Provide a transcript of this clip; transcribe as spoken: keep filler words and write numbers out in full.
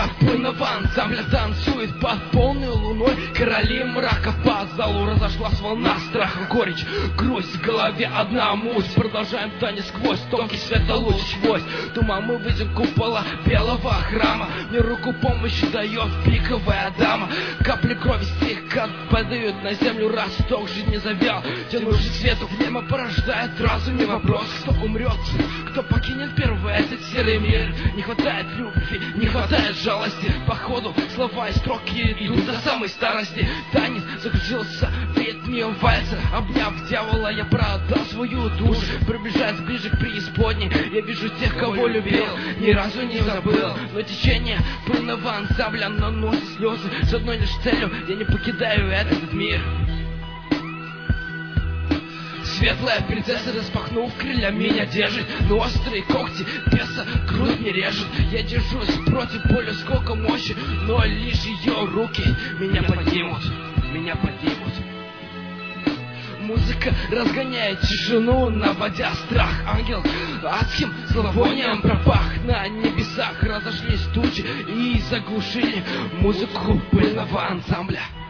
Музыка пыльного ансамбля танцует под полной луной. Короли мрака по залу разошлась волна страха, горечь, грусть, в голове одна муть. Продолжаем танец сквозь тонкий светолуч сквозь туман. Мы видим купола белого храма. Мне руку помощи дает пиковая дама. Капли крови слегка падают на землю. Росток жизнь не завял, тянувший свету в небо порождает разум и вопрос: кто умрет, кто покинет первый этот серый мир. Не хватает любви, не хватает жалости. Походу слова и строки идут до самой старости. Танец закружился в ритме вальса. Обняв дьявола, я продал свою душу. Приближаясь ближе к преисподней, я вижу тех, кого любил, ни разу не забыл. Но течение пыльного ансамбля наносит слезы с одной лишь целью: я не покидаю этот мир. Светлая принцесса, распахнув крылья, меня держит, но острые когти беса грудь не режет. Я держусь против боли, сколько мощи, но лишь ее руки меня поднимут, меня поднимут. Музыка разгоняет тишину, наводя страх. Ангел адским зловонием пропах. На небесах разошлись тучи и заглушили музыку пыльного ансамбля.